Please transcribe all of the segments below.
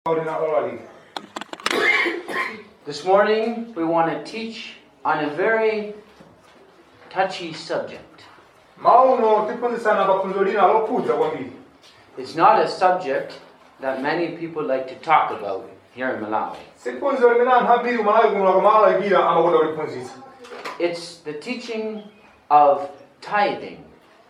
This morning we want to teach on a very touchy subject. It's not a subject that many people like to talk about here in Malawi. It's the teaching of tithing.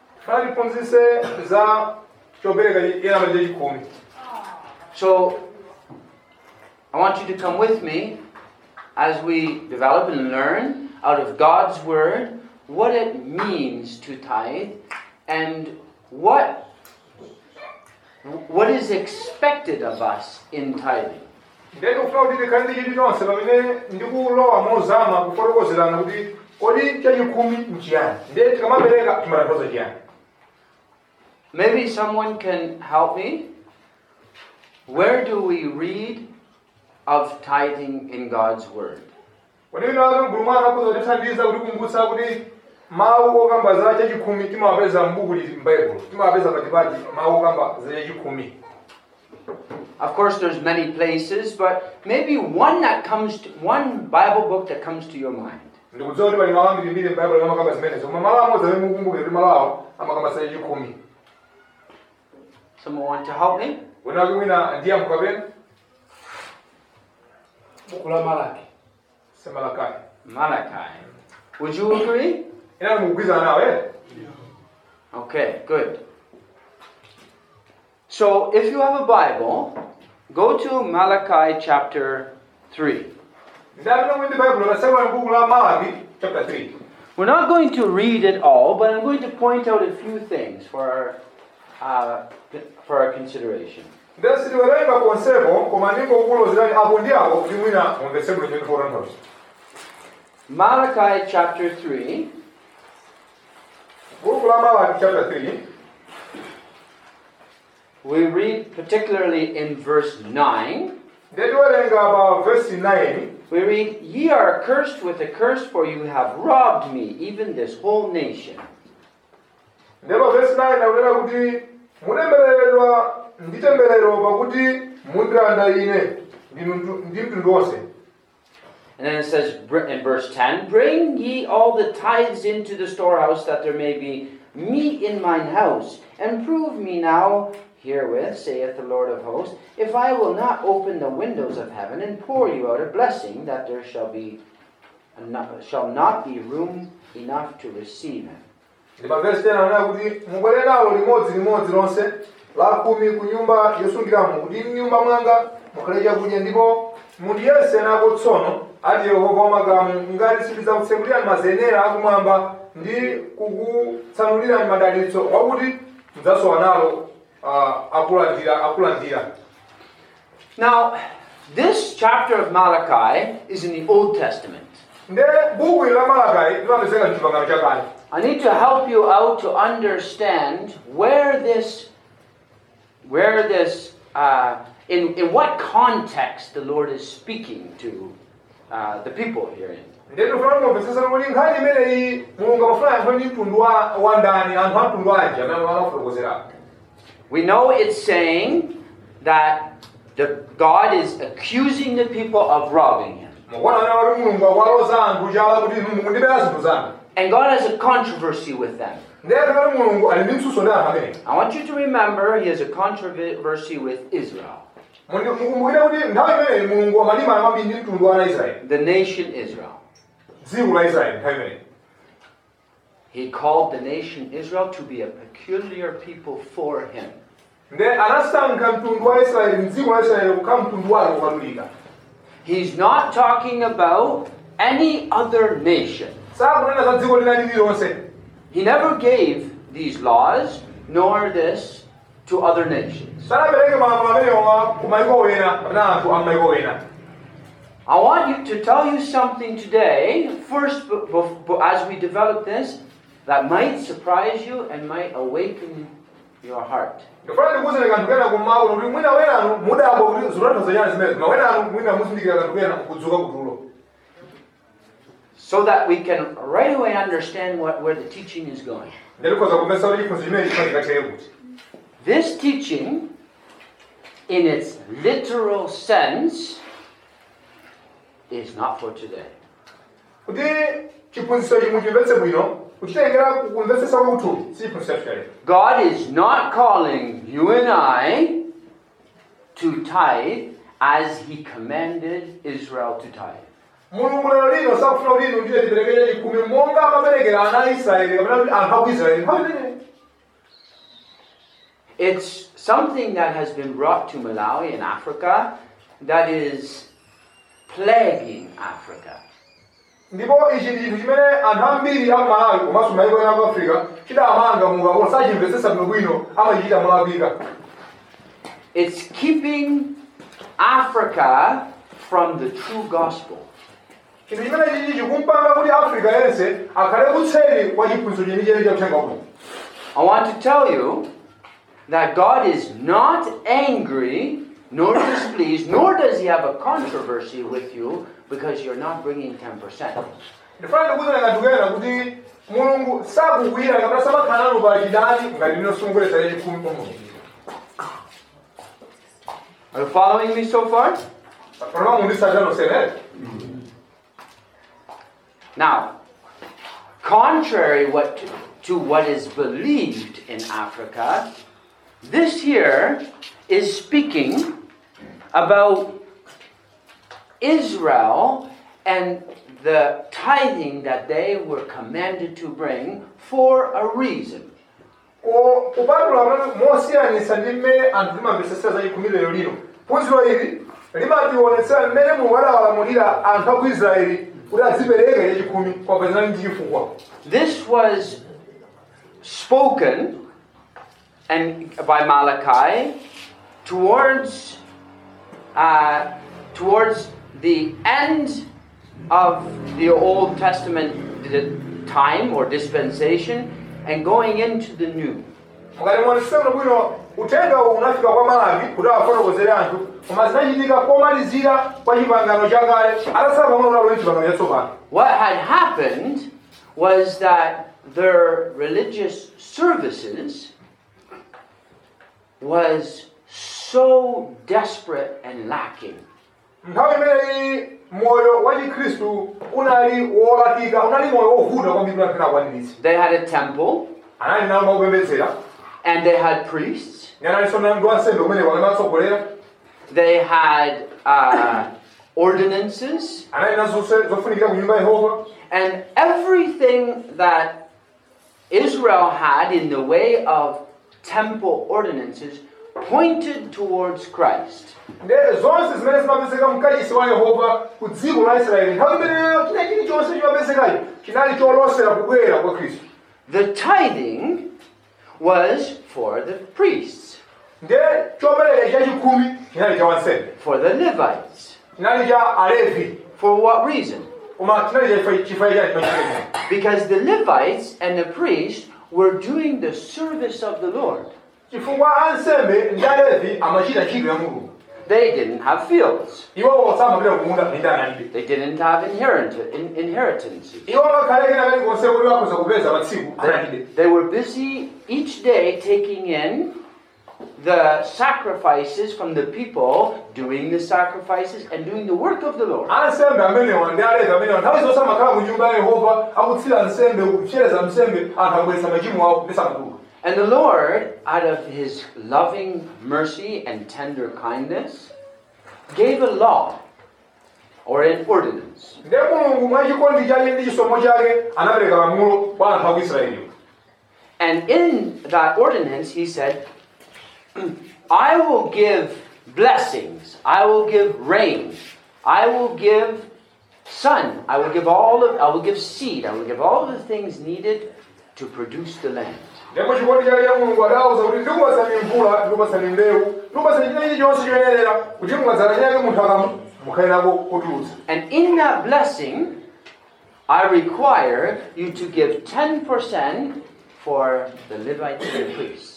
So I want you to come with me as we develop and learn out of God's Word what it means to tithe and what is expected of us in tithing. Maybe someone can help me. Where do we read of tithing in God's Word? Of course, there's many places, but maybe one Bible book that comes to your mind. Someone want to help me? Malachi. Would you agree? Okay, good. So, if you have a Bible, go to Malachi chapter 3. We're not going to read it all, but I'm going to point out a few things for our consideration. Malachi chapter 3. We read particularly in verse 9. We read, "Ye are cursed with a curse, for you have robbed me, even this whole nation." And then it says in verse 10, "Bring ye all the tithes into the storehouse, that there may be meat in mine house. And prove me now herewith, saith the Lord of hosts, if I will not open the windows of heaven and pour you out a blessing, that there shall not be room enough to receive him." Now, this chapter of Malachi is in the Old Testament. I need to help you out to understand in what context the Lord is speaking to the people herein. We know it's saying that God is accusing the people of robbing him. And God has a controversy with them. I want you to remember he has a controversy with Israel. The nation Israel. He called the nation Israel to be a peculiar people for him. He's not talking about any other nation. He never gave these laws, nor this, to other nations. I want to tell you something today, first, as we develop this, that might surprise you and might awaken your heart. So that we can right away understand where the teaching is going. This teaching in its literal sense is not for today. kuti chiphunzitso chimwe chimvetse bwino kuchitengera kumvetsetsa kwakuthupi si chiphunzitso chachikale. God is not calling you and I to tithe as he commanded Israel to tithe. Mulungu lero lino sakufuna kuti inu ndiye tiperekere chikumi monga amaperekera ana a Israeli kapena kuti anthu aku Israeli nthawi imeneyi. It's something that has been brought to Malawi in Africa that is plaguing Africa. Ndipo ichi ndi chinthu chimene anthu ambiri aku Malawi komanso mayiko ena aku Africa chidamanga munga sachimvetsetsa bwino amachichita molakwika. It's keeping Africa from the true gospel. Chinthu chimene chichi chikumpanga kuti Africa yense akhale kutseri kwa chiphunzitso chenicheni cha uthenga wabwino. I want to tell you that God is not angry nor displeased, nor does he have a controversy with you because you're not bringing 10%. Ndifuna ndikuwuzani ndikuyena kuti Mulungu sakukwiyira kapena samakhala nanu pa chidani ngati inu simubweretsa chikumi kwa Mulungu. Are you following me so far? Now, contrary to what is believed in Africa, this here is speaking about Israel and the tithing that they were commanded to bring for a reason. Kupatula mosiyanisa ndi mmene anthu timamvetsetsa za chikumi lero lino. Phunziro ili limationetsa mmene Mulungu adawalamulira anthu aku Israeli kuti azipereka chikumi kwapezana ndi chifukwa. This was spoken and by Malachi towards the end of the Old Testament time or dispensation and going into the new. Ngati mwanisema bwino utenga unafika kwa Malawi kuti afotokozere anthu koma zinachitika komalizira kwa chipangano chakale atasaba unola lwe chipangano chatsopano. What had happened was that their religious services was so desperate and lacking. Nthawi imeneyi moyo wa Chikristu unali wolatika, unali moyo wovuta kwambiri kunapita kwaniritsa. They had a temple. Anali nawo mopembedzera. And they had priests. They had ordinances. And everything that Israel had in the way of temple ordinances pointed towards Christ. The tithing was for the priests, for the Levites. For what reason? Because the Levites and the priests were doing the service of the Lord. They didn't have fields. They didn't have inheritances. They were busy each day taking in the sacrifices from the people, doing the sacrifices and doing the work of the Lord. And the Lord, out of his loving mercy and tender kindness, gave a law or an ordinance. And in that ordinance he said, I will give blessings, I will give rain, I will give sun, I will give seed, I will give all of the things needed to produce the land. And in that blessing, I require you to give 10% for the Levites and the priests.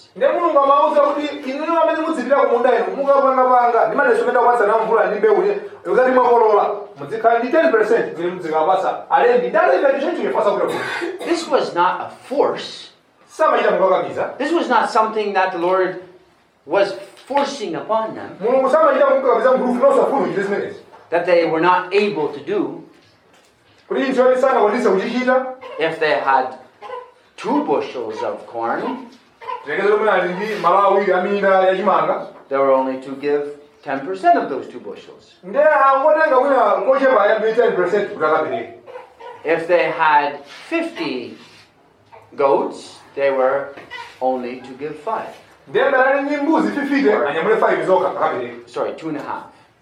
This was not a force. This was not something that the Lord was forcing upon them mulungu samachita kumukakamiza mgulufu nosafuna uchite zimenezi that they were not able to do. kuti chinthu sangakwanise kuchichita. If they had 2 bushels of corn, tilekeze lomwe ali ndi malo awiri aminda yachimanga, they were only to give 10% of those 2 bushels. nde angotenga mwina kochepa ayambire 10% kuti akapereke. If they had 50 goats, they were only to give 5. nde mbalali ndi mbuzi 50 anyamule 5 zokha akapereke. Sorry, 2.5.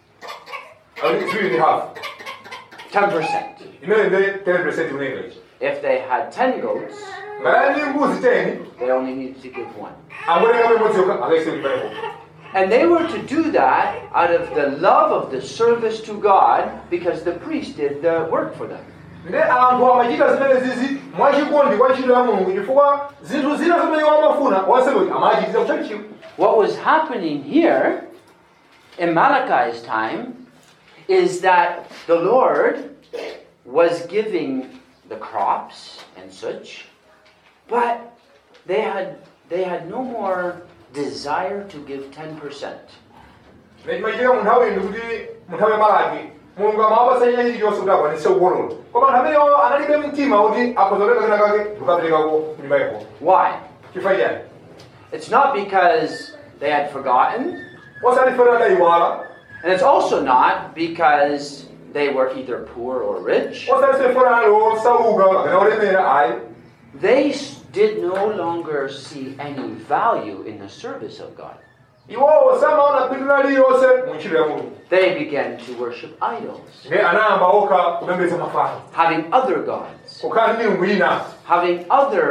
3.5. 10%. imene nde 10% kunenga ichi. If they had 10 goats, mbalali ndi mbuzi 10 they only needed to give 1. angotenga imodzi yokha akaise kuti palepo. And they were to do that out of the love of the service to God, because the priest did the work for them. nde anthu amachita zimene zizi mwachikondi kwa ntchito ya mulungu chifukwa zinthu zina zimene iwo amafuna wansembe amachitira kuchalichiwo. What was happening here in Malachi's time is that the Lord was giving the crops and such, but they had no more desire to give 10%. chimachitika munthawi ndi kuti munthawi ya Malaki mulungu amawapatsa china chilichonse kuti akwanitse kukolola koma anthu amenewo analibe mtima kuti akhozolenga kena kake ndikukaperekako kunyumba Yehova. Why? chifukwa chani? It's not because they had forgotten, osalifera adayiwala, and it's also not because they were either poor or rich. osalifera ali osauka kapena olemera ayi. They did no longer see any value in the service of God. iwowo samaona phindu lililonse mu ntchito ya mulungu. They began to worship idols, nde anayamba okha kupembedza mafano, having other gods, kukhala ndi milungu ina, having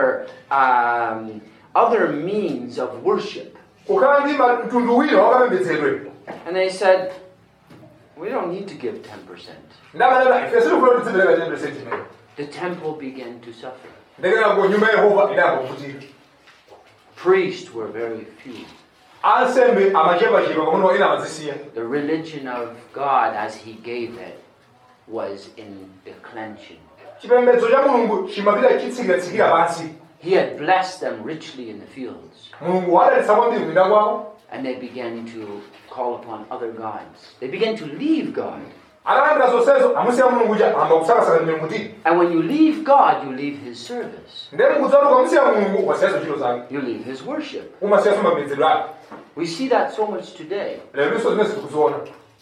other means of worship. kukhala ndi mtundu wina wakapembedzedwe. And they said, we don't need to give 10%. ndakanaka ife sitikufuna kuti tipereka 10% imene. The temple began to suffer. ndekenako nyumba ya Yehova idayambavutika. Priests were very few. ansembe amachepachepa pamene ena amazisiya. The religion of God as He gave it was in declension. chipembedzo cha mulungu chimapita chitsikira pansi. He had blessed them richly in the fields, mulungu wadalitsa kwambiri kuminda kwawo. and they began to call upon other gods. They began to leave God. atalandira zonsezo amusiya mulungu uja amba kusakasaka milungu tini. And when you leave God, you leave His service. nde mukudzaluka amusiya mulungu wasiyaso ntchito zake. You leave His worship. umasiyaso mapembedzedwe ake. We see that so much today. lero linso zimene tikuziona.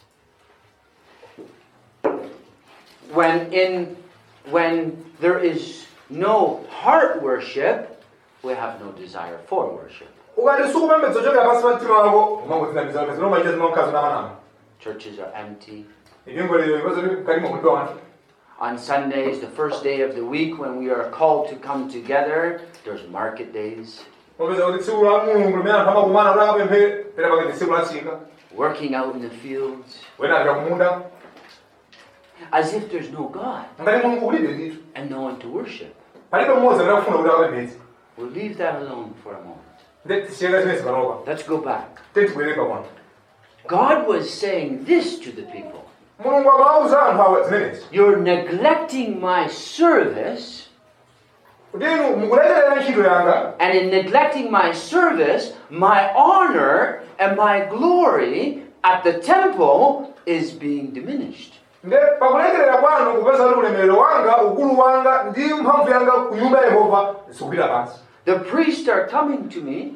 When there is no heart worship, we have no desire for worship. ukati sukupembedza chokera pansi pa mtima wako umangozinamiza pembedza nomachita zimankhazo namanama. Churches are empty. ipingo lero ipeza kalima kulipa wanthu. On Sundays, the first day of the week when we are called to come together, there's market days. upeza kuti tsiku la mulungu limene anthu amakumana kuti akapemphere pena pake ndi tsiku la tsika. Working out in the fields, wena apita kumunda. as if there's no God ngati mulungu kulibe ndithu. and no one to worship. palibe mmodzi amene akufuna kuti akapembedze. We'll leave that alone for a moment. nde tisiyeka zimene zikanoka. Let's go back. tentibwereka kwanthu. God was saying this to the people. mulungu amawuza anthu awa zimenezi. You're neglecting my service, kuti inu mukulekerera ntchito yanga. and in neglecting my service, my honor and my glory at the temple is being diminished. nde pakulekerera kwanu kupeza kuti ulemerero wanga ukulu wanga ndi mphamvu yanga ku nyumba ya Yehova zikupita pansi. The priests are coming to me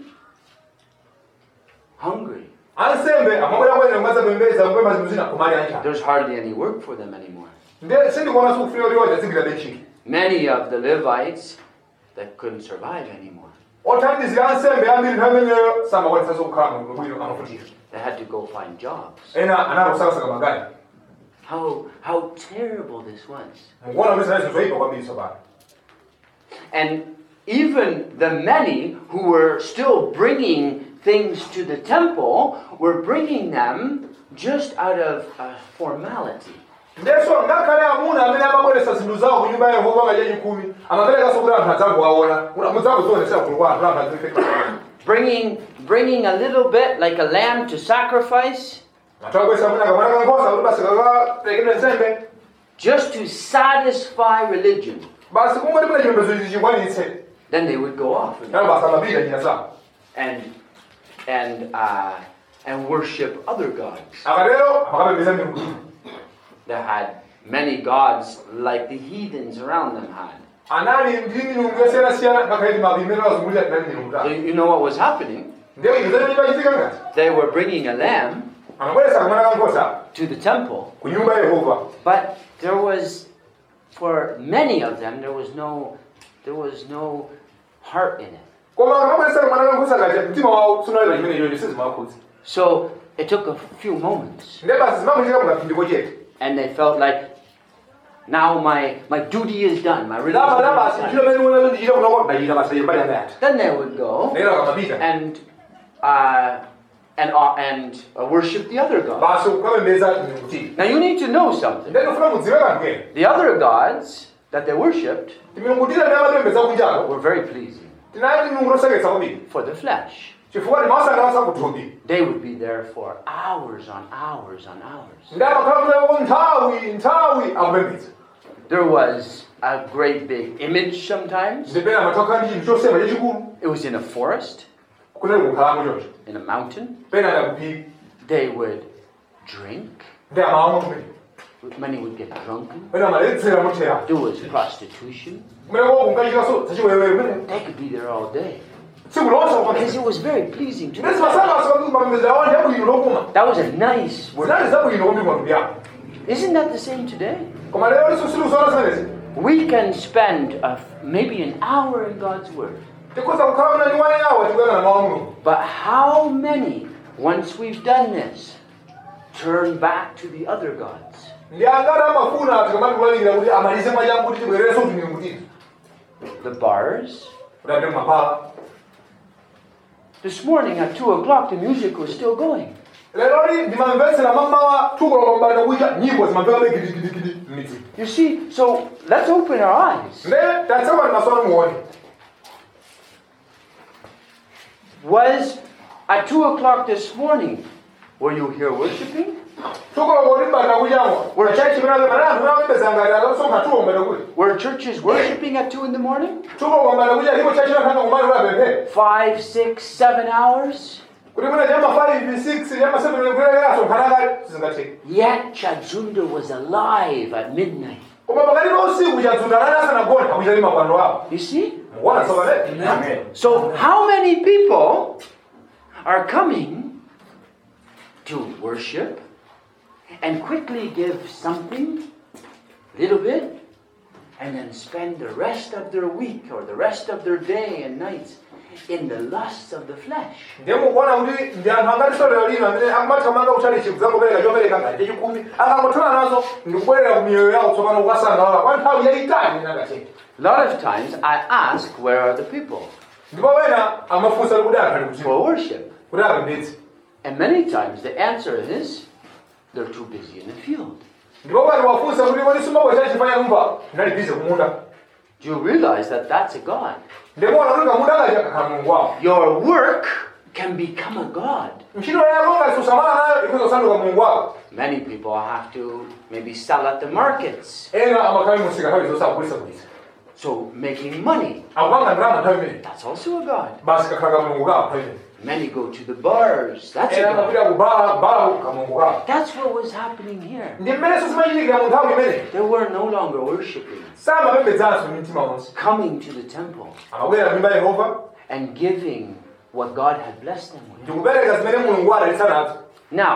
hungry. ansembe amabwera kwene kumadzapembedza kupempha zinthu zina kumali anjala. There's hardly any work for them anymore. nde sindikuona sikufika kuti wachazikira ntchito. Many of the Levites that couldn't survive anymore. othandizira ansembe ambiri nthawi imeneyo samakwanitsanso kukhala bwino amavutika. They had to go find jobs. ena anakusakasaka magari. How terrible this was. mukuona kuti zinali zinthu zoyipa kwambiri tsopano. And even the many who were still bringing things to the temple were bringing them just out of formality. ndeso ngakhale amuna amene amabweretsa zinthu zawo ku nyumba ya Yehova ngacha chikumi amaperekanso kuti anthu adzangowaona kuti mudzangozionesera kulu kwa anthu adzifetika. Bringing a little bit like a lamb to sacrifice, matawabwesa amuna kamwana kankhosa kuti basi kakaperekedwe nsembe just to satisfy religion. basi kungoti mune chipembedzo ichi chikwanitse. Then they would go off nalo basi amapita njira zawo. and and worship other gods. akatero amakapembedza milungu. They had many gods like the heathens around them had. Anali ndi milungu yosiyanasiyana ngakhale mapemphero azungulira tinali milungu So tawo. you know what was happening? Ndiye izimene pachitika ngati They were bringing a lamb amabweresa kamwana kankhosa to the temple, ku nyumba ya Yehova. but there was, for many of them, there was no heart in it. Koma amabweresa kamwana kankhosa kaja mtima wawo sunalira chimene icho sizimakhudza. So it took a few moments, Ndiye basi zimamuchitika mukapindiko chete. and they felt like, now my duty is done, my religion Laba laba is sinchilo done. mene mwana ndichita kunoko ndachita basa yembali yanga yati. Then they would go Ndera kamapita. and worship the other gods. Basi ukapembedza milungu chiti. Now you need to know something. Ndiye ndofuna mudziwe kanthu kena. The other gods that they worshipped Milungu tina ndiye amapembedza kunjako. were very pleasing Tinali milungu yoseketsa kwambiri. for the flesh. Chifukwa ndimawasangalatsa kuthupi. They would be there for hours on hours on hours. Ndiye amakhala kuti nthawi akupembedza. There was a great big image sometimes. Ndipena amatokha ndi chinthu chosema chachikulu. It was in a forest, Kunali kukhalamo choncho. in a mountain. Pena ndakuphika. They would drink. Ndiye amawamwa kumene. Many would get drunken. Pena amaledzera mothera. There was prostitution. Kumene koko kunkachitaso zachiwerewere kumene. They could be there all day Tsiku lonse because kupambedza. it was very pleasing to Ndesi them. masangalatsa kwambiri mapembedza awo ndi abwino lokuma. That was a nice word. Zinali zabwino kwambiri mwa mbiya. Isn't that the same today? Koma lero liso silikuzoona zimenezi. We can spend maybe an hour in God's Word. Tikhoza kukhala kuna ndi 1 hour tikuyang'ana mawu a Mulungu. But how many, once we've done this, turn back to the other gods? Ndi angati amafuna tikamati kulalikira kuti amalize mwachangu kuti tibwererenso kuti milungu titi. The bars. Kutapita kumapala. This morning at 2 o'clock, the music was still going. Lero ndimamvetsera mamawa tukuloka kumbali kucha nyimbo zimamveka gidigidi m'midzi. You see, so let's open our eyes. Ndiye tatseka ndi maso anu muone. Was at 2 o'clock this morning, were you here worshiping? Tukuloka kuti mbali kuchamo. Wachachi mnazo manatu mnapembedza ngati akasonkha tuko mbali kuti. Were churches worshiping at 2 in the morning? Tukuloka mbali kucha ndipo chachi nakanga kumali ulapemphe. 5, 6, 7 hours? Kuti muna chama 5, 6, chama 7 kulekera sonkhanaka sizingatheki. Yet Chadzunda was alive at midnight. Koma pakati pa usiku Chadzunda asanagona akuchita mapando awo. You see? Mukuona soka Amen. So how many people are coming to worship and quickly give something, a little bit, and then spend the rest of their week or the rest of their day and nights in the lusts of the flesh? Ndiye mukuona kuti ndi anthu angati lero lino amene akumathamanga kutchalichi kudzangopereka chopereka ngati chikumi akangothola nazo ndikubwerera ku miyoyo yawo tsopano kukasangalala kwa nthawi yayitali inangathenga. A lot of times I ask, where are the people Ndipo wena amafunsa kuti akhali kuti for worship? kuti apembedze. And many times the answer is, they're too busy in the field. Ndipo wena wafunsa kuti kodi sumabwera chifanya kumva ndali bize kumunda. Do you realize that that's a God? Ndipo wana kuti kamunda kaja kakhala mulungu wawo. Your work can become a God. Ntchito yako ngati susamala nayo ikuzosanduka mulungu wawo. Many people have to maybe sell at the markets. Ena amakhala musika nthawi zonse akugulitsa. So making money, Akupanga ndalama nthawi imene. that's also a God. Basi kakhala kamulungu kawo nthawi imene. Many go to the bars, that's a Ena God. amapita kubala kamulungu kawo. That's what was happening here. Ndi mmenenso zimachitikira mu nthawi imene. They were no longer worshiping, Samapembedzanso ndi mtima wonse. coming to the temple Amabwera nyumba ya Yehova and giving what God had blessed them with. ndikupereka zimene mulungu adalitsa nazo. Now,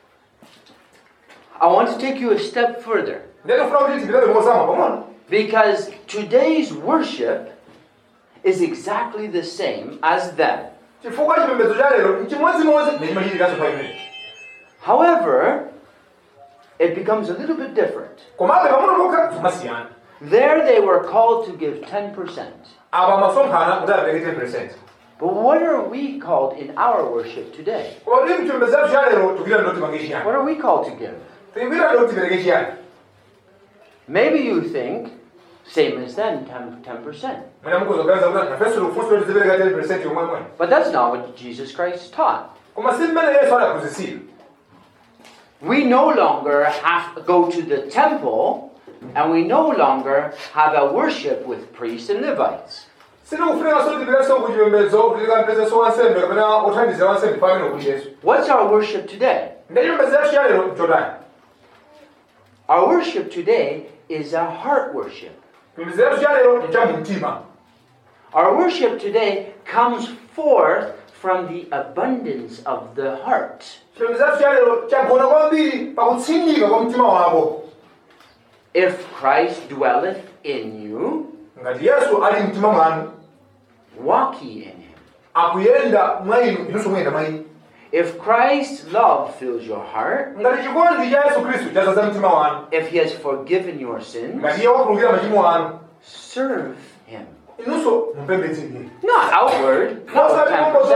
I want to take you a step further, Ndiye ndikufuna kuti tipitane mozama pang'ono. because today's worship is exactly the same as then. Chifukwa chipembedzo cha lero nchimodzimodzi ndi chimachitikanso nthawi imene. However, it becomes a little bit different. Komabe pang'ono pokha zimasiyana. There they were called to give 10%. Apa masonkhana kuti apereke 10%. But what are we called in our worship today? Koma kuti mchipembedzo chathu cha lero tikuyita ndoti tipange chiyani. What are we called to give? Tikuyita ndoti tipereke chiyani. Maybe you think, same as then, 10%. Mwina mukuzoganiza kuti nafenso tikufunsa kuti tipereka 10% yomwemwe. But that's not what Jesus Christ taught. Koma si mmene Yesu adaphunzitsira. We no longer have to go to the temple, and we no longer have a worship with priests and Levites. sindikufuneka sotipiraso kuchipembedzo kuti tikampezeso wansembe kapena othandizira wansembe pamene kuti Yesu. What's our worship today? Ndachipembedzo yathu chalero chotani. Our worship today is a heart worship. Chipembedzo yathu chalero ndi cha mumtima. Our worship today comes forth from the abundance of the heart. Chipembedzo yathu chalero chagona kwambiri pakutsindika kwa mtima wako. If Christ dwelleth in you, ngati Yesu ali mtima mwanu, walk ye in him. Akuyenda mwa inu, inunso muyenda mwa iye. If Christ's love fills your heart, ngati chikondi cha Yesu Khristu chazaza mtima wanu, if he has forgiven your sins, ngati iye wakhululukira machimo anu, serve him. inunso mupembedze iye. Not outward, not with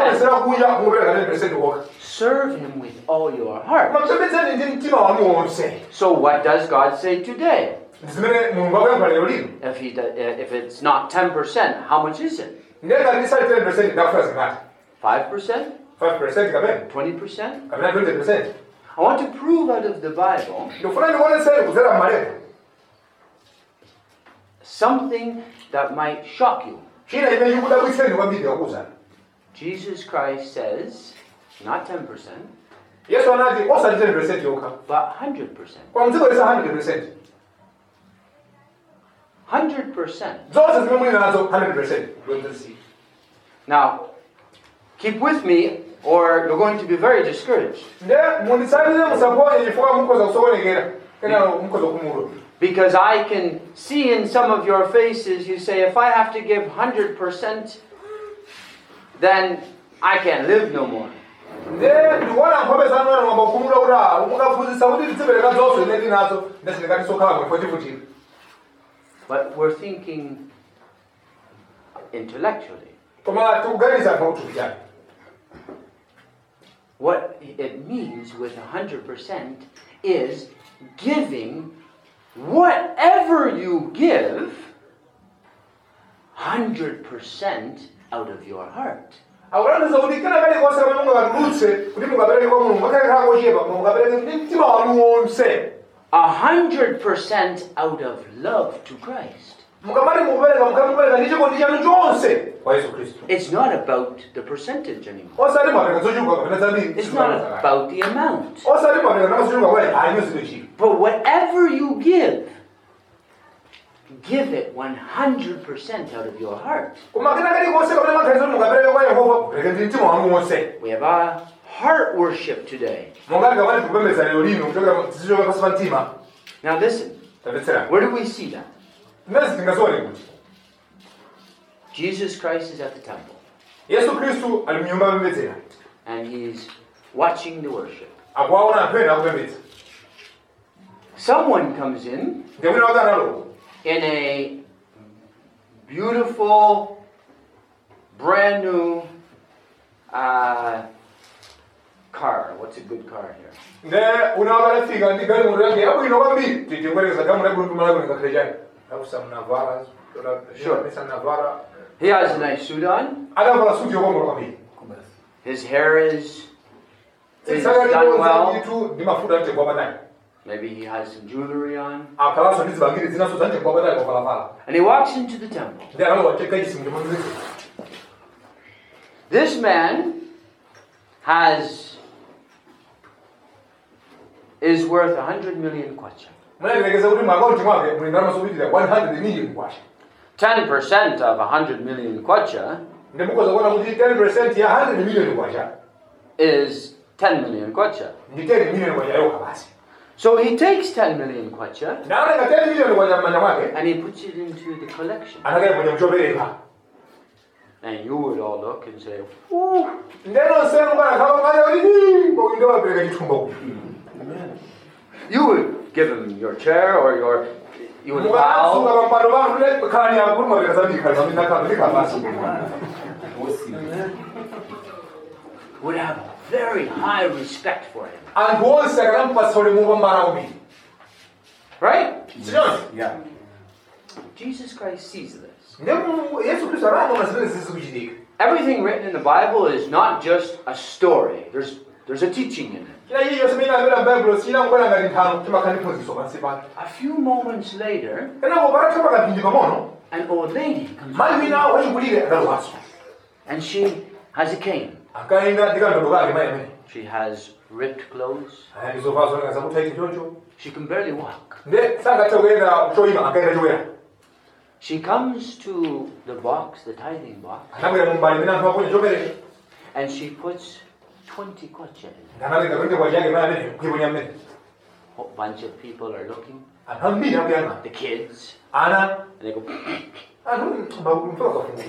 10%. Serve him with all your heart. Mupembedzeni ndi mtima wanu wonse. So what does God say today? Zimene Mulungu akuyankhula lero lino. If it's not 10%, how much is it? Ngati ndisali 10% ndakufuna zingati? 5%? 5% kapena? 20%? Kapena 20%? I want to prove out of the Bible ndikufuna ndikuonetseni kudzera m'malemba something that might shock you. china imene chikudabwitseni kwambiri yakuwuzani. Jesus Christ says, not 10%, Yesu anati osati 10% yokha, but 100%. koma muzibweresa 100%. 100%. Zonse zimene muli nazo 100%. Now, keep with me, or you're going to be very discouraged. Because I can see in some of your faces, you say, if I have to give 100%, then I can't live no more. But we're thinking intellectually. What it means with 100% is giving whatever you give 100% out of your heart. 100% out of love to Christ. It's not about the percentage anymore. It's not about the amount. But whatever you give it 100% out of your heart. We have a heart worship today. Now listen, where do we see that? Jesus Christ is at the temple. And he's watching the worship. Someone comes in a beautiful, brand new car. What's a good car here? Sure. He has a nice suit on. His hair is done well. Maybe he has some jewelry on. And he walks into the temple. This man is worth 100 million kwacha. 10% of 100 million kwacha is 10 million kwacha. So he takes 10 million kwacha and he puts it into the collection. And you would all look and say, "Ooh." You would give him your chair or you would bow. Would have very high respect for him. Right? Yeah. Jesus Christ sees this. Everything written in the Bible is not just a story. There's a teaching in it. kila chilichonse chimene amene m'baibulo sina kubwera ngati nthano chimakhala ndi phunzitso pansi pake. A few moments later, kenako patatha pakapindi pang'ono an old lady comes mayi by, wina wachikulire adalowanso and she has a cane. ankayenda ndi kandodo kake mayi amene She has ripped clothes. aya ndi zovala zoneka zakuthaiti choncho She can barely walk. nde sangathe kuyenda choyima ankayenda choyera. She comes to the box, the tithing box, anabwera mumbali imene anthu aponya chopereka and she puts 20 kwacha in it. ndanatenga tonde kwacha yake mayi amene kuiponya mmene. A bunch of people are looking, anthu ambiri akuyang'ana the kids, ana and they go, anthu mpaka kafunga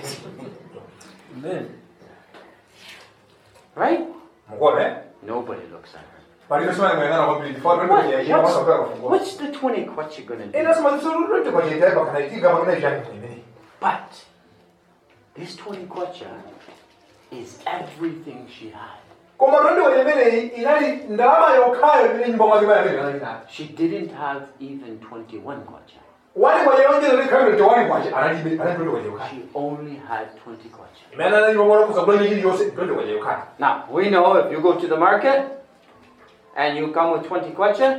right? mukuona eh? Nobody looks at her. palibe simayang'ana kwambiri chifukwa tonde kwacha yake mpaka kafunga. What's the 20 kwacha going to do? ena simadziso tonde kwacha yake pakanaitika pakana chani imene. But this 20 kwacha is everything she had. koma tonde kwacha imeneyi inali ndalama yokhayo imene nyumba mwake mayi amene anali nayo. She didn't have even 21 kwacha. wali kwacha yonjeza ndi khamiro tewali kwacha analibe anali tonde kwacha yokhayo. She only had 20 kwacha. imene anali mang'ono kusagula chiliyonse tonde kwacha yokhayo. Now, we know if you go to the market and you come with 20 kwacha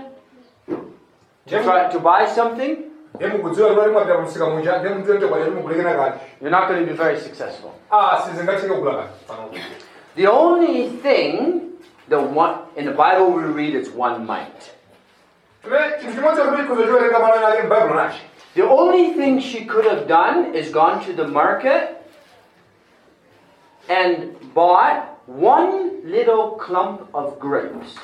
to buy something, mukudziwa lwali mwapita kumsika munja ndi mtonde kwacha mukulekena kale. you're not going to be very successful. sizingatheke kugula kale. The only thing, in the Bible we read it's one mite. The only thing she could have done is gone to the market and bought one little clump of grapes.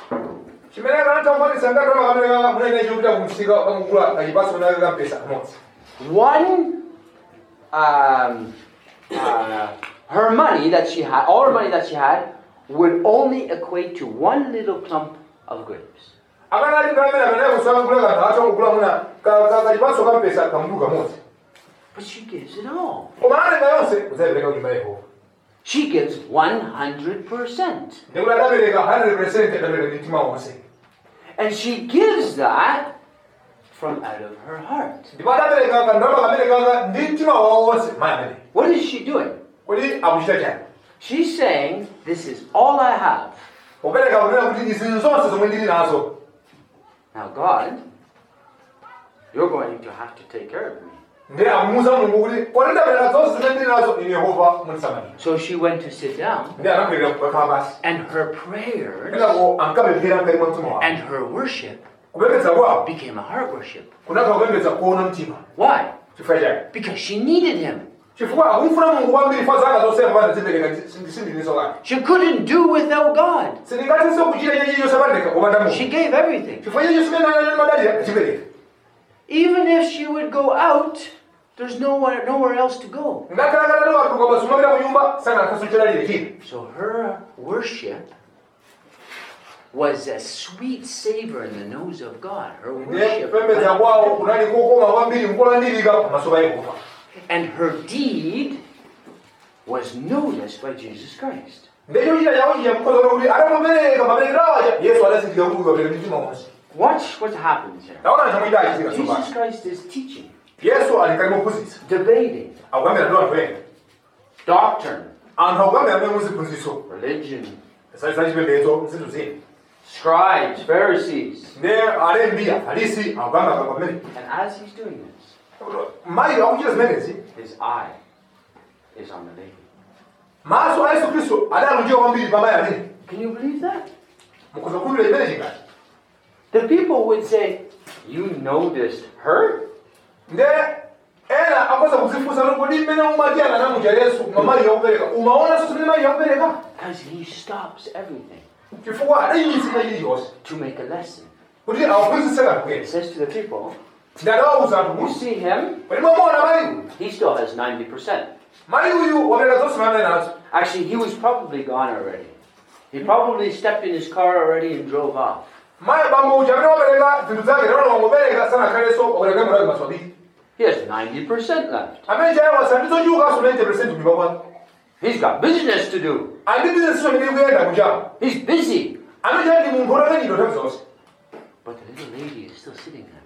Her money that she had, all her money that she had, would only equate to one little clump of grapes. But she gives it all. She gives 100%. And she gives that from out of her heart. What is she doing? She's saying, this is all I have. Now God, you're going to have to take care of me. So she went to sit down, and her prayers and her worship became a heart worship. Why? Because she needed him. She couldn't do without God. She gave everything. Even if she would go out, there's nowhere else to go. So her worship was a sweet savor in the nose of God. Her worship. And her deed was noticed by Jesus Christ. Watch what happens here. Jesus Christ is teaching, debating, doctrine, religion, scribes, Pharisees. And as he's doing this, his eye is on the lady. Can you believe that? The people would say, you noticed her? Because he stops everything to make a lesson. He says to the people, you see him? He still has 90%. Actually, he was probably gone already. He probably stepped in his car already and drove off. He has 90% left. He's got business to do. He's busy. But the little lady is still sitting there.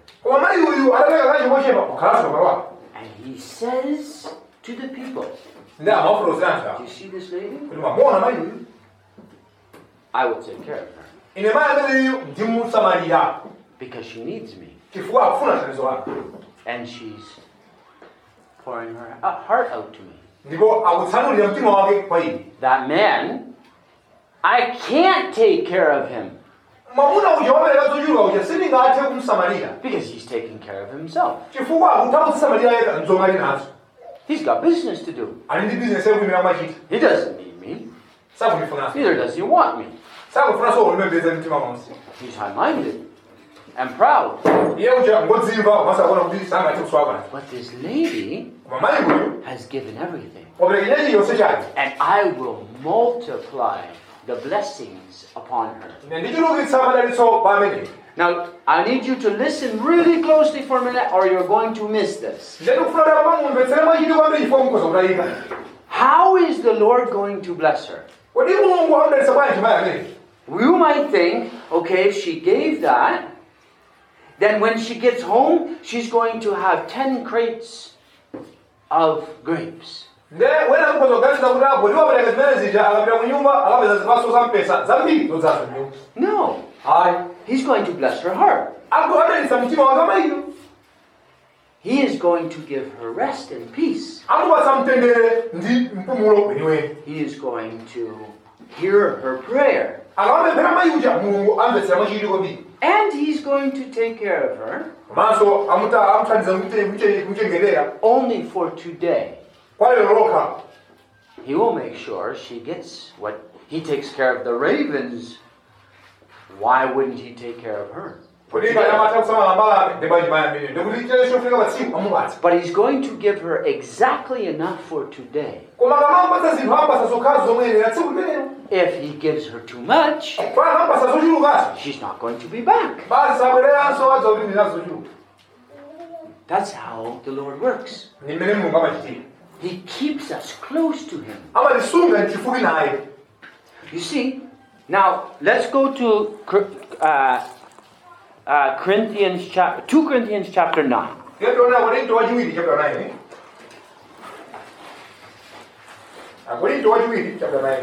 And he says to the people, do you see this lady? I will take care of her ine mayi ameneyu ndimusamalira because she needs me. chifukwa akufuna thandizo langa And she's pouring her heart out to me. ndipo akutsanulira mtima wake kwa ine. That man, I can't take care of him mwamuna uja wabereka zochuluka uja sindingathe kumsamalira because he's taking care of himself. chifukwa akutha kuzisamalira yekha nzomwe ali nazo. He's got business to do. ali ndi bizinesi yokuyimira machita. He doesn't need me. sakundifunanso. Neither does he want me. sakufunanso ulimembeza mtima mwonse. He's high-minded and proud. iye uja ngodzimva masakona kuti sangathe kuswakana. But this lady koma mayi uyu has given everything. wabereka nyenyeni yonse chake. And I will multiply the blessings upon her. ine ndichulukitsa madalitso pa ameneyo. Now, I need you to listen really closely for a minute or you're going to miss this. ndikufunira pamumvetsere mwachiti kwambiri chifukwa mukoza kutayika. How is the Lord going to bless her? kodi mulungu amudalitsa bwanji mayi ameneyo? You might think, okay, if she gave that, then when she gets home, she's going to have 10 crates of grapes. nde wena mukoza kuganiza kuti apo ndiwabereka zimene zija akapita ku nyumba akapeza zipatso za mpesa zambiri zodzaza nyumba. No. ayi. He's going to bless her heart. akudalitsa mtima wake amayiyo. He is going to give her rest and peace. amupatsa mtendere ndi mpumulo weniweni. He is going to hear her prayer. akamapemphera mayi uja mulungu amvetsera mwachiti kwambiri. And he's going to take care of her komanso amuthandiza kumchengetera only for today. kwa lero lokha. He will make sure she gets what he takes care of the ravens. Why wouldn't he take care of her? kodi amatha kusamala mbala ndebali mayi amene ndikuti chile chofika patsiku amupatsa. But he's going to give her exactly enough for today. koma akamapatsa zinthu amapatsa zokhazo zomweyenera tsiku limenelo. If he gives her too much, kwa akamapatsa zochulukazo she's not going to be back. basi sabwereranso adza kuti ndinazo zochuluka. That's how the Lord works. ni mmene mulungu amachitira. He keeps us close to him. amatisunga mchifupi naye. You see, now let's go to Corinthians 2 Corinthians chapter 9. tiona Korinto wachiwiri chapter 9. Korinto wachiwiri chapter 9.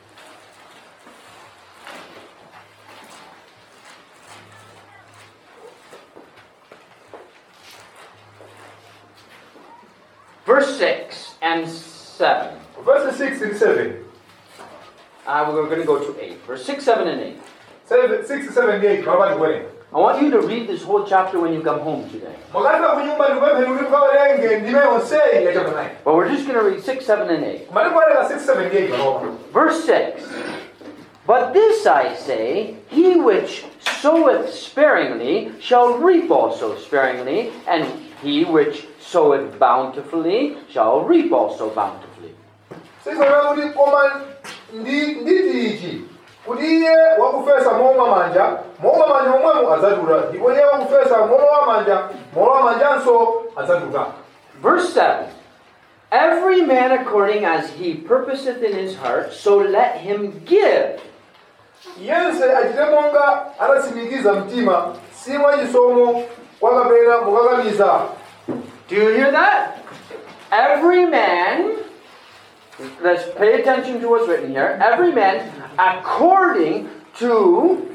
Verse 6 and 7. verse 6 and 7. We're going to go to 8. Verse 6, 7, and 8. 6, 7, 8. Mabati kwene. I want you to read this whole chapter when you come home today. Mwakati kunyumba ndikupemphe kuti mukawerenge ndime yonse ya chapter 9. But we're just going to read 6, 7, and 8. Mali kuwerenga 6, 7, 8 panopa. Verse 6. But this I say, he which soweth sparingly shall reap also sparingly, and he which soweth bountifully shall reap also bountifully. Sizana kuti koma nditi ichi kuti iye wakufesa momwe manja momwemo adzadula ndipo iye wakufesa molowa manjanso adzadula. Verse 7. Every man according as he purposeth in his heart, so let him give. yense achite monga atatsimikiza mtima si mwachisomo kwakapena mukakamiza. Do you hear that? Every man, let's pay attention to what's written here. Every man according to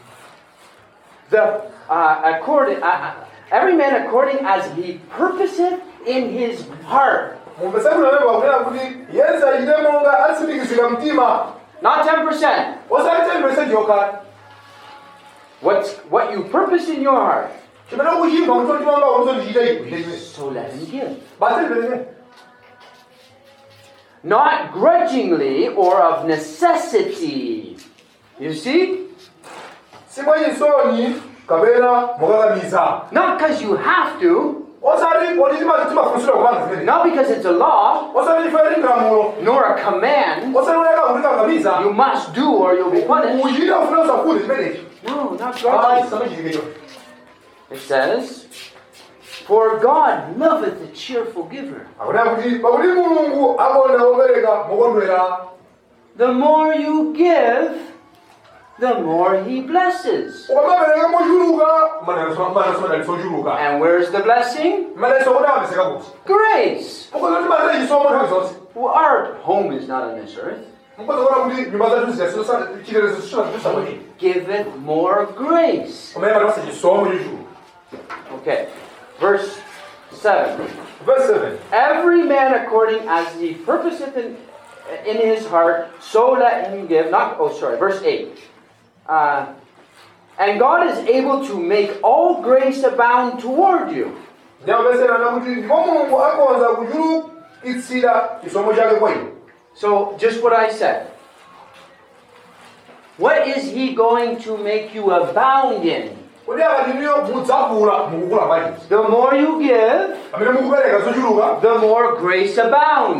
the every man according as he purposeth in his heart. Mumpesa kunamema kunena kuti yense achite monga atsimikizika mtima. Not 10%. Osati 10% yokha. What you purpose in your heart. Chimene ukuchimba kuti manga uzochiita ichi. So let him give. Basi ndipeleke. Not grudgingly or of necessity. You see? Si mwachisoni kapena mukakamiza. Not because you have to. Osati poti timafunsira kupanga zimene. Not because it's a law. Osati ife lamulo. Nor a command. Osati uneka kulikakamiza. You must do or you'll be punished. Uchita ufuna usakhule zimenechi. No, not grudgingly. It says, for God loveth a cheerful giver. Pakuti mulungu akonda opereka mokondwera. The more you give, the more he blesses. Ukamapereka mochuluka, madalitso ochuluka. And where's the blessing? Madalitso kuti apezeka kuti. Grace. Ukozoti madalitso chisomo nthawi zonse. Well, our home is not on this earth. mukhoza kuona kuti nyumba zathu chilerezo chisakuti giveth more grace. kumene patipasa chisomo chochuluka. Okay, verse 7. Verse 7. Every man according as he purposeth in his heart, so let him give. Verse 8. And God is able to make all grace abound toward you. So, just what I said. What is He going to make you abound in? The more you give, the more grace abounds.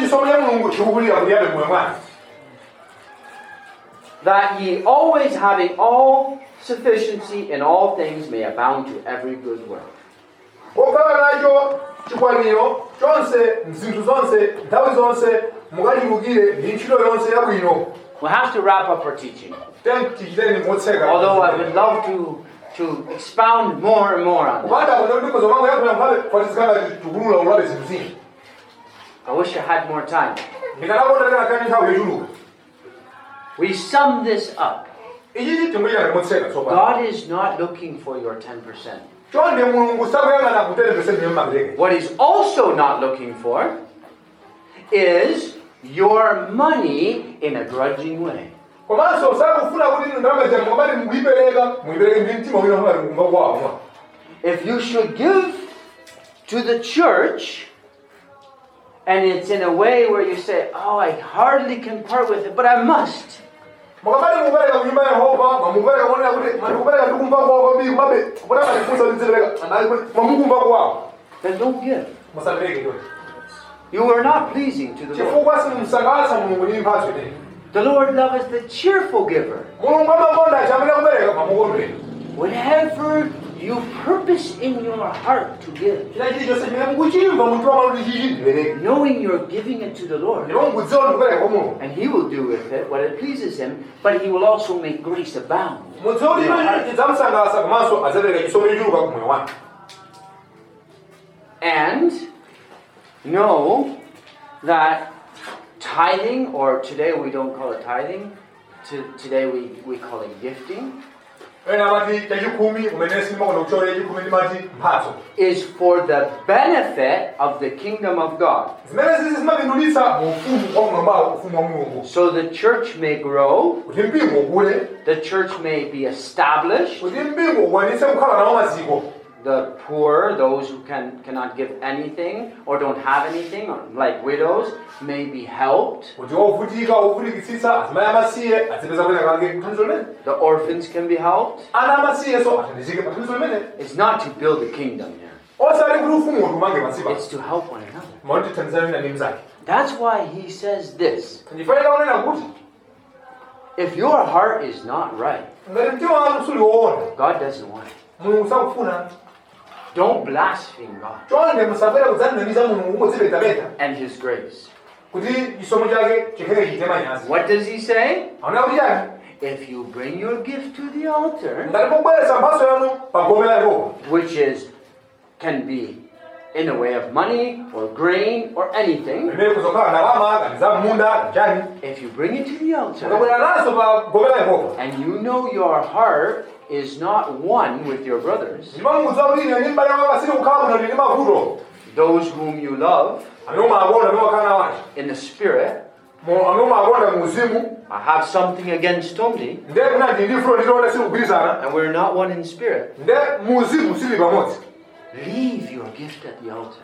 That ye always having all sufficiency in all things may abound to every good work. We'll have to wrap up our teaching. Although I would love to expound more and more on this. I wish I had more time. We sum this up. God is not looking for your 10%. What He's also not looking for is your money in a grudging way. If you should give to the church, and it's in a way where you say, oh, I hardly can part with it, but I must. Then don't give. You are not pleasing to the Lord. The Lord loves the cheerful giver. Whatever you purpose in your heart to give, knowing you're giving it to the Lord, and He will do with it what it pleases Him, but He will also make grace abound. And know that tithing, or today we don't call it tithing, today we call it gifting, is for the benefit of the kingdom of God. So the church may grow, the church may be established, the poor, those who cannot give anything or don't have anything, or like widows, may be helped. The orphans can be helped. It's not to build a kingdom here. It's to help one another. That's why He says this. If your heart is not right, God doesn't want it. Don't blaspheme God and His grace. What does He say? If you bring your gift to the altar, which can be in the way of money or grain or anything, if you bring it to the altar and you know your heart is not one with your brothers, those whom you love in the spirit, I have something against Tomdi, and we're not one in spirit, leave your gift at the altar.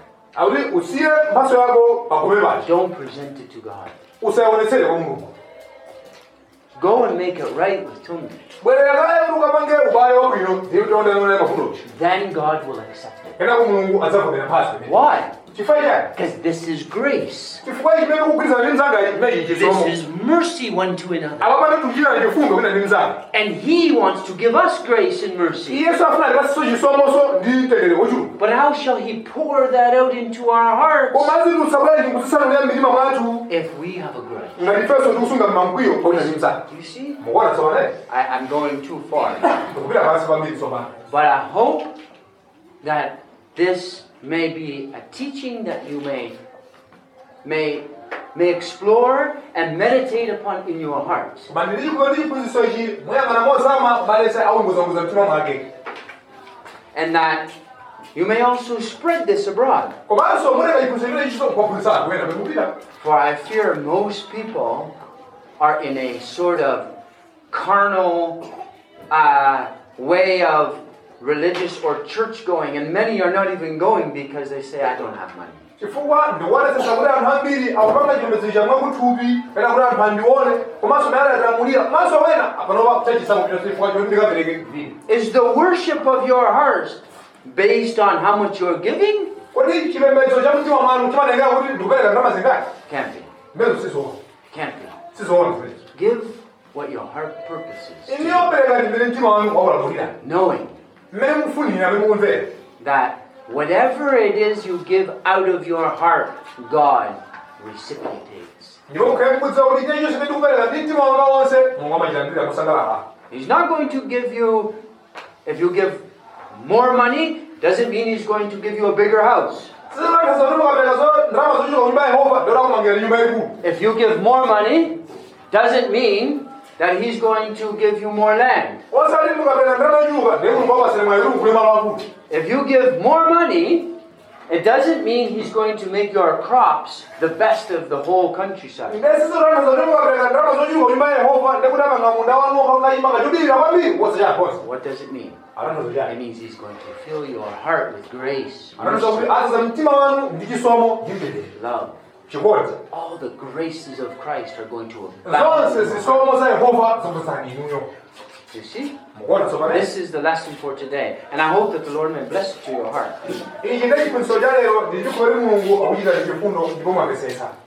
Don't present it to God. Go and make it right with Tomdi. Then God will accept it. Why? Because this is grace. This is mercy one to another. And He wants to give us grace and mercy. But how shall He pour that out into our hearts if we have a grudge? Do you see? I'm going too far. But I hope that this may be a teaching that you may may explore and meditate upon in your heart. koma ndilichikuva ndi chiphunzitso ichi moyang'ana mozama malese awunguzanguza mtima mwake. And that you may also spread this abroad. komanso muleka chiphunzitso ichi kuwaphunzitsa kuyenda pekupita. For I fear most people are in a sort of carnal way of religious or church going, and many are not even going because they say, I don't have money. chifukwa ndikuonetsetsa kuti anthu ambiri akupanga chipembedzo cha mwakuthupi kapena kuti anthu andione komanso mene adalamulira komanso wena apanopa kuchachisamo pita chifukwa choti ndikapereke vini. Is the worship of your heart based on how much you're giving? kodi chipembedzo cha mtima mwanu chimatengera kuti ndikupereka ndalama zingati? Can't be. mbezo sizoona. Can't be. sizoona zimenezo. Give what your heart purposes. iniyopereka ndi mmene mtima wanu wakulamulira. Knowing mmene mufunira mmene mukumvera. that whatever it is you give out of your heart, God reciprocates. ndipo mukhale mukudza kuti chilichonse chimene ndikupereka ndi mtima wanga wonse Mulungu amachilandira kusangalala. He's not going to give you, if you give more money, doesn't mean He's going to give you a bigger house. If you give more money, doesn't mean that He's going to give you more land. If you give more money, it doesn't mean He's going to make your crops the best of the whole countryside. What does it mean? It means He's going to fill your heart with grace, mercy, love. All the graces of Christ are going to abound. You see? This is the lesson for today. And I hope that the Lord may bless it to your heart.